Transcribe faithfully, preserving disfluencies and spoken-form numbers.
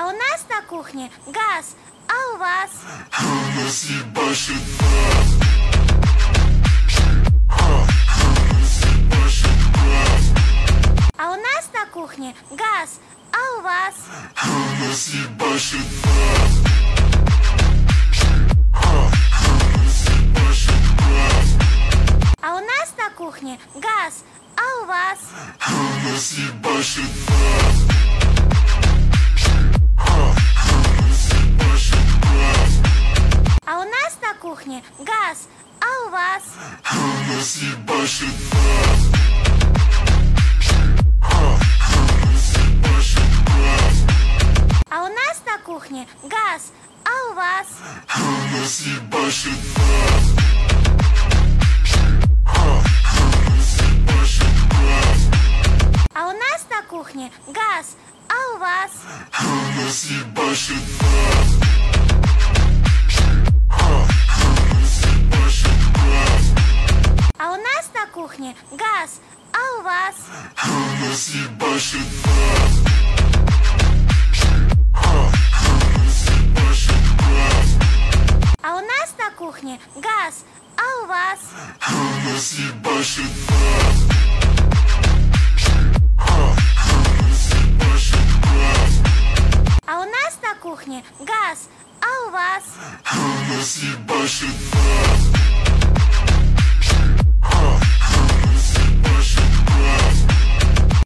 А у нас на кухне газ, а у вас? А у нас ебашит А у нас на кухне газ, а у вас? А у нас ебашит А у нас на кухне газ, а у вас? А у нас ебашит А у нас на кухне газ, а у вас? А у нас ебашит А у нас на кухне газ, а у вас? А у нас ебашит А у нас на кухне газ, а у вас? А у нас ебашит А у нас на кухне газ, а у вас? А у нас ебашит А у нас на кухне газ, а у вас? А у нас ебашит А у нас на кухне газ, а у вас? А у нас ебашит